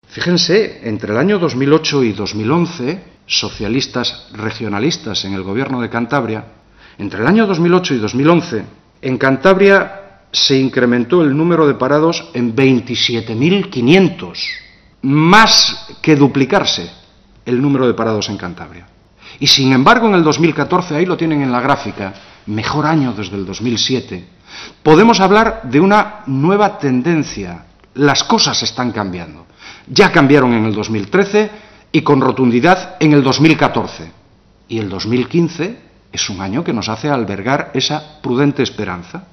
Fíjense, entre el año 2008 y 2011, socialistas regionalistas en el gobierno de Cantabria, entre el año 2008 y 2011, en Cantabria se incrementó el número de parados en 27.500, más que duplicarse el número de parados en Cantabria. Y sin embargo, en el 2014, ahí lo tienen en la gráfica, mejor año desde el 2007, podemos hablar de una nueva tendencia. Las cosas están cambiando. Ya cambiaron en el 2013 y con rotundidad en el 2014. Y el 2015 es un año que nos hace albergar esa prudente esperanza.